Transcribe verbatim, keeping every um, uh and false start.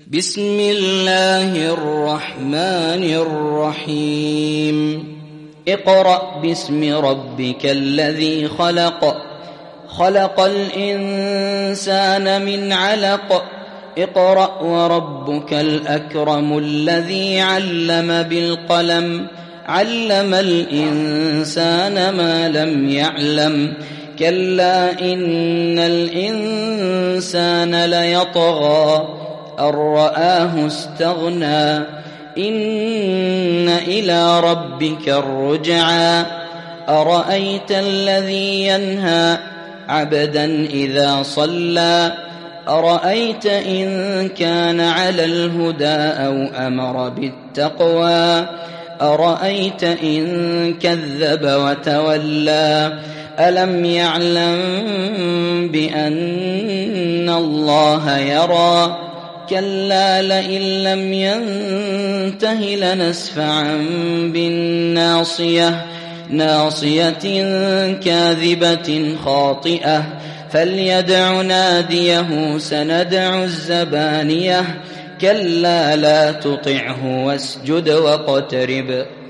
بسم الله الرحمن الرحيم اقرأ باسم ربك الذي خلق خلق الإنسان من علق اقرأ وربك الأكرم الذي علم بالقلم علم الإنسان ما لم يعلم كلا إن الإنسان ليطغى أن رآه استغنى إن إلى ربك الرجعى أرأيت الذي ينهى عبدا إذا صلى أرأيت إن كان على الهدى أو أمر بالتقوى أرأيت إن كذب وتولى ألم يعلم بأن الله يرى كلا لئن لم ينته لنسفعا بالناصية ناصية كاذبة خاطئة فليدع ناديه سندع الزبانية كلا لا تطعه واسجد واقترب